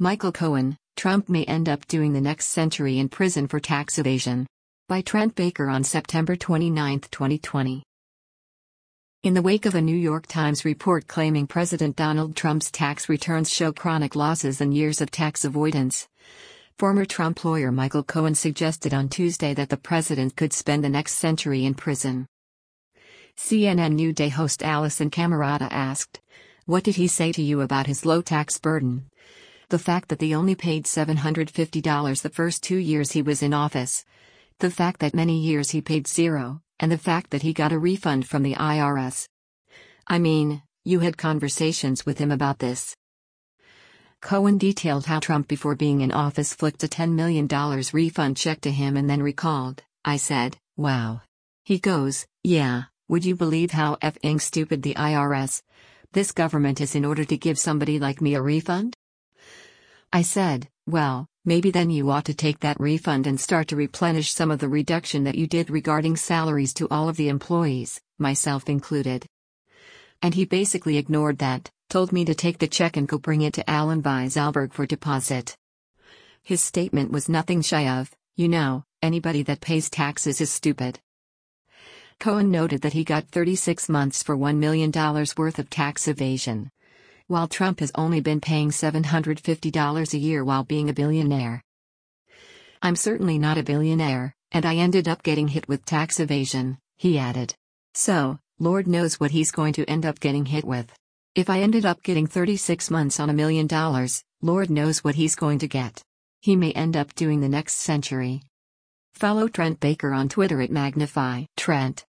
Michael Cohen, Trump may end up doing the next century in prison for tax evasion. By Trent Baker on September 29, 2020. In the wake of a New York Times report claiming President Donald Trump's tax returns show chronic losses and years of tax avoidance, former Trump lawyer Michael Cohen suggested on Tuesday that the president could spend the next century in prison. CNN New Day host Allison Camerata asked, "What did he say to you about his low tax burden? The fact that he only paid $750 the first 2 years he was in office. The fact that many years he paid zero, and the fact that he got a refund from the IRS. I mean, you had conversations with him about this." Cohen detailed how Trump before being in office flicked a $10 million refund check to him and then recalled, "I said, wow." He goes, "Yeah, would you believe how effing stupid the IRS, this government is in order to give somebody like me a refund?" I said, "Well, maybe then you ought to take that refund and start to replenish some of the reduction that you did regarding salaries to all of the employees, myself included." And he basically ignored that, told me to take the check and go bring it to Allen Weisselberg for deposit. His statement was nothing shy of, anybody that pays taxes is stupid. Cohen noted that he got 36 months for $1 million worth of tax evasion, while Trump has only been paying $750 a year while being a billionaire. "I'm certainly not a billionaire, and I ended up getting hit with tax evasion," he added. "So, Lord knows what he's going to end up getting hit with. If I ended up getting 36 months on $1 million, Lord knows what he's going to get. He may end up doing the next century." Follow Trent Baker on Twitter at Magnify Trent.